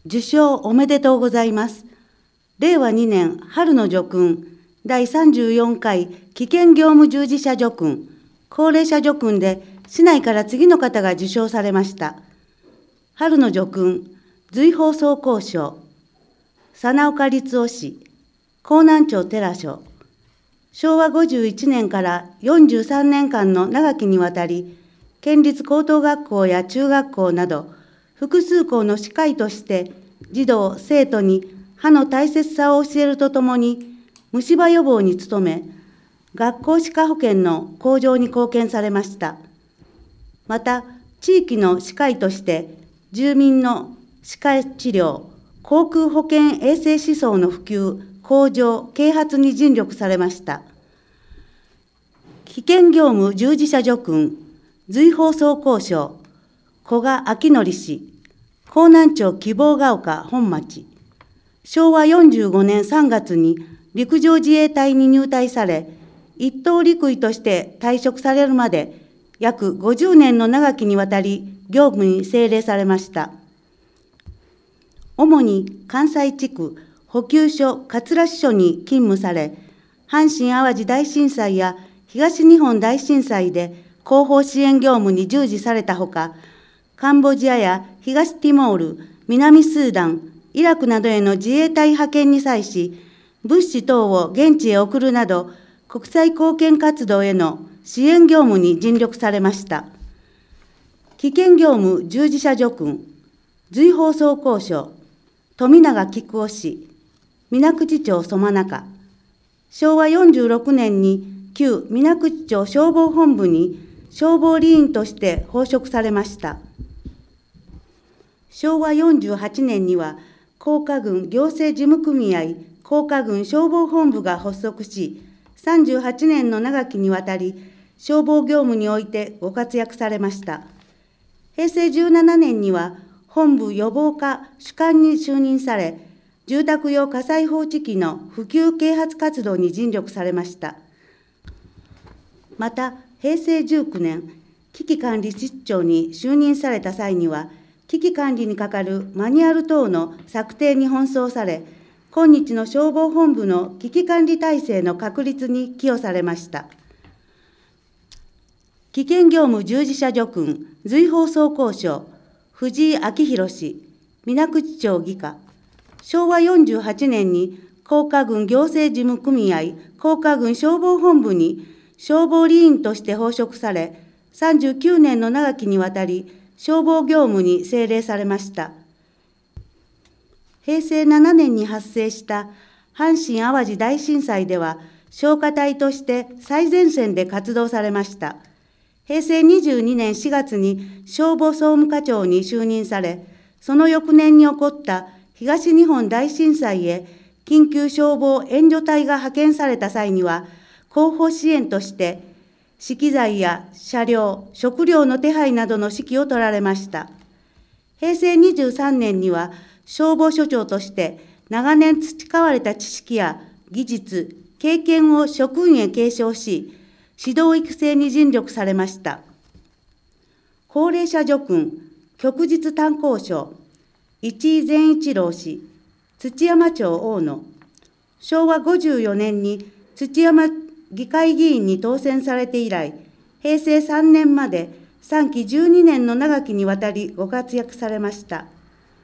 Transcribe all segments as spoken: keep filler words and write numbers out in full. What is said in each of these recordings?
受賞おめでとうございます。れいわにねん春の叙勲だいさんじゅうよんかい危険業務従事者叙勲、高齢者叙勲で市内から次の方が受賞されました。春の叙勲、随放送公賞、佐奈岡律夫氏、江南町寺所、しょうわごじゅういちねんからよんじゅうさんねんかんの長きにわたり、県立高等学校や中学校など、複数校の歯科医として、児童・生徒に歯の大切さを教えるとともに、虫歯予防に努め、学校歯科保健の向上に貢献されました。また、地域の歯科医として、住民の歯科治療、口腔保健衛生思想の普及、向上、啓発に尽力されました。危険業務従事者叙勲、随放送公賞、古賀昭則氏、江南町希望が丘本町、しょうわよんじゅうごねんさんがつに陸上自衛隊に入隊され、一等陸尉として退職されるまで、約ごじゅうねんの長きにわたり業務に精励されました。主に関西地区補給所桂支所に勤務され、阪神・淡路大震災や東日本大震災で後方支援業務に従事されたほか、カンボジアや東ティモール、南スーダン、イラクなどへの自衛隊派遣に際し、物資等を現地へ送るなど、国際貢献活動への支援業務に尽力されました。危険業務従事者叙勲、随放送公賞、富永菊夫氏、水口町蘇間中、しょうわよんじゅうろくねんに旧水口町消防本部に消防理員として奉職されました。しょうわよんじゅうはちねんには、甲賀郡行政事務組合甲賀郡消防本部が発足し、さんじゅうはちねんの長きにわたり、消防業務においてご活躍されました。へいせいじゅうななねんには、本部予防課主幹に就任され、住宅用火災報知器の普及啓発活動に尽力されました。また、へいせいじゅうきゅうねん、危機管理室長に就任された際には、危機管理に係るマニュアル等の策定に奔走され、今日の消防本部の危機管理体制の確立に寄与されました。危険業務従事者叙勲、随放送公賞、藤井明弘氏、水口町技科、しょうわよんじゅうはちねんに甲賀郡行政事務組合甲賀郡消防本部に消防理員として奉職され、さんじゅうきゅうねんの長きにわたり消防業務に精励されました。へいせいななねんに発生した阪神・淡路大震災では、消火隊として最前線で活動されました。へいせいにじゅうにねんしがつに消防総務課長に就任され、その翌年に起こった東日本大震災へ緊急消防援助隊が派遣された際には、後方支援として、資機材や車両、食料の手配などの指揮を取られました。へいせいにじゅうさんねんには、消防署長として長年培われた知識や技術、経験を職員へ継承し、指導育成に尽力されました。高齢者叙勲、旭日炭鉱賞、市井善一郎氏、土山町大野、しょうわごじゅうよねんに土山議会議員に当選されて以来、へいせいさんねんまでさんきじゅうにねんの長きにわたりご活躍されました。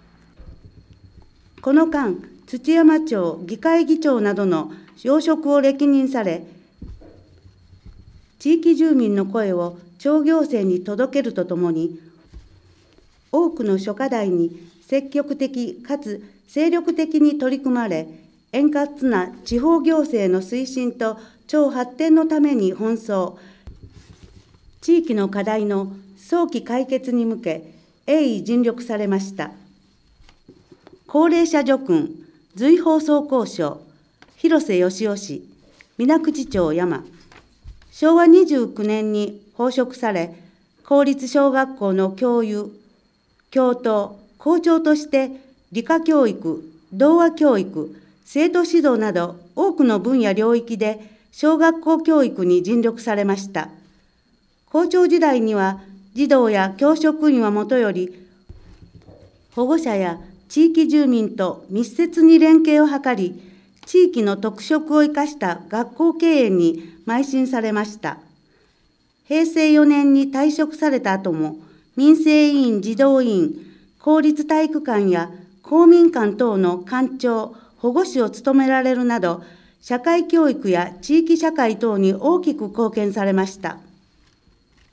この間、土山町議会議長などの要職を歴任され、地域住民の声を町行政に届けるとともに、多くの諸課題に積極的かつ精力的に取り組まれ、円滑な地方行政の推進と町発展のために奔走、地域の課題の早期解決に向け、鋭意尽力されました。高齢者叙勲、随放送公賞、広瀬義雄氏、水口町山、しょうわにじゅうきゅうねんに奉職され、公立小学校の教諭、教頭、校長として理科教育、童話教育、生徒指導など多くの分野領域で小学校教育に尽力されました。校長時代には児童や教職員はもとより、保護者や地域住民と密接に連携を図り、地域の特色を生かした学校経営に邁進されました。へいせいよねんに退職された後も、民生委員、児童委員、公立体育館や公民館等の館長、保護司を務められるなど、社会教育や地域社会等に大きく貢献されました。